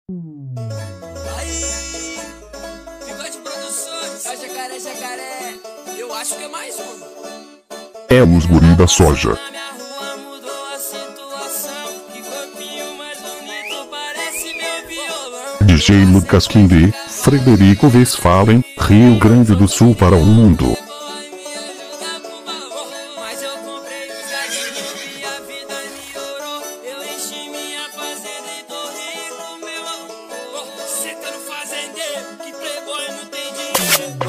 Aí, Bigode Produções, é jacaré, jacaré. Eu acho que é mais um. É os guri da soja. Na minha rua mudou a situação. Que corpinho mais bonito, parece meu violão. DJ Lucas King, Frederico Westphalen, Rio Grande do Sul para o mundo. Mas eu comprei os gatinhos e a vida melhorou. Eu enchi minha fazenda e tô rico, meu amor. Cê tá no fazendeiro, que playboy não tem dinheiro.